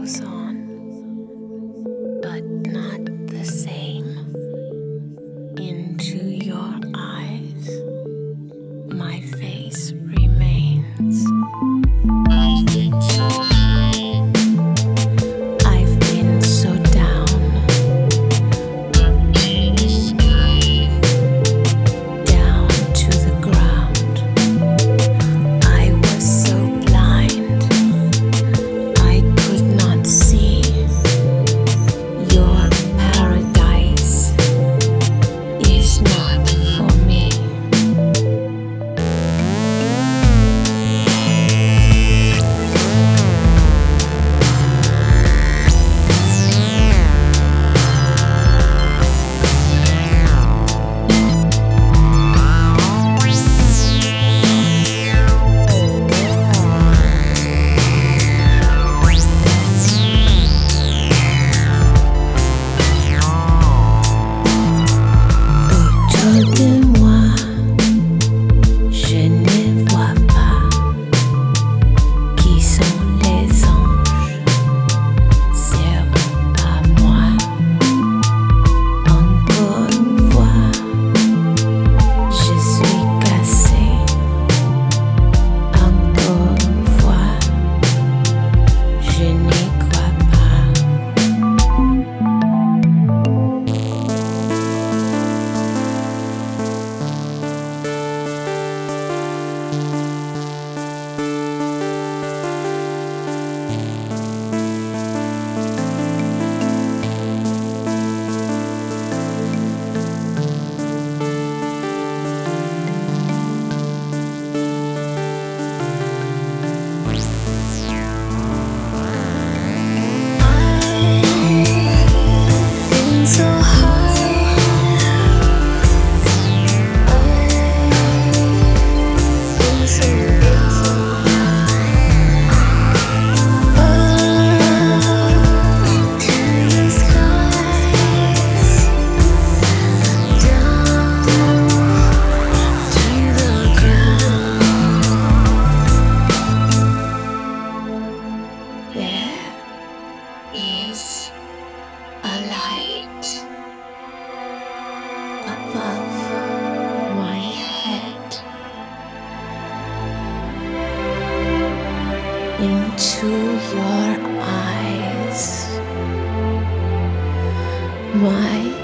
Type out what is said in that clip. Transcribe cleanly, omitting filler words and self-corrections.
goes on, but not the same. Into your eyes, my face remains. I've been so down to the ground. I was so blind, I could not see. Your paradise is not for me. Autour de moi, je ne vois pas qui sont les anges, sûrement pas moi. Encore une fois, je suis cassée. Encore une fois, je n'y crois pas. So high, I'm so up to the skies, down to the ground. There is a light above my head. Into your eyes, my